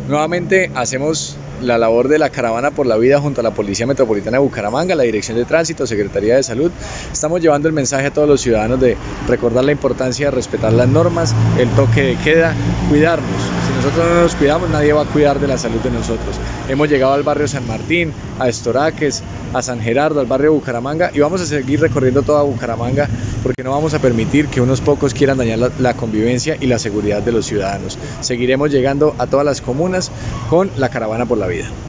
Nuevamente hacemos la labor de la Caravana por la Vida junto a la Policía Metropolitana de Bucaramanga, la Dirección de Tránsito, Secretaría de Salud. Estamos llevando el mensaje a todos los ciudadanos de recordar la importancia de respetar las normas, el toque de queda, cuidarnos. Si nosotros no nos cuidamos, nadie va a cuidar de la salud de nosotros. Hemos llegado al barrio San Martín, a Estoraques, a San Gerardo, al barrio Bucaramanga, y vamos a seguir recorriendo toda Bucaramanga porque no vamos a permitir que unos pocos quieran dañar la convivencia y la seguridad de los ciudadanos. Seguiremos llegando a todas las comunas con la Caravana por la Vida.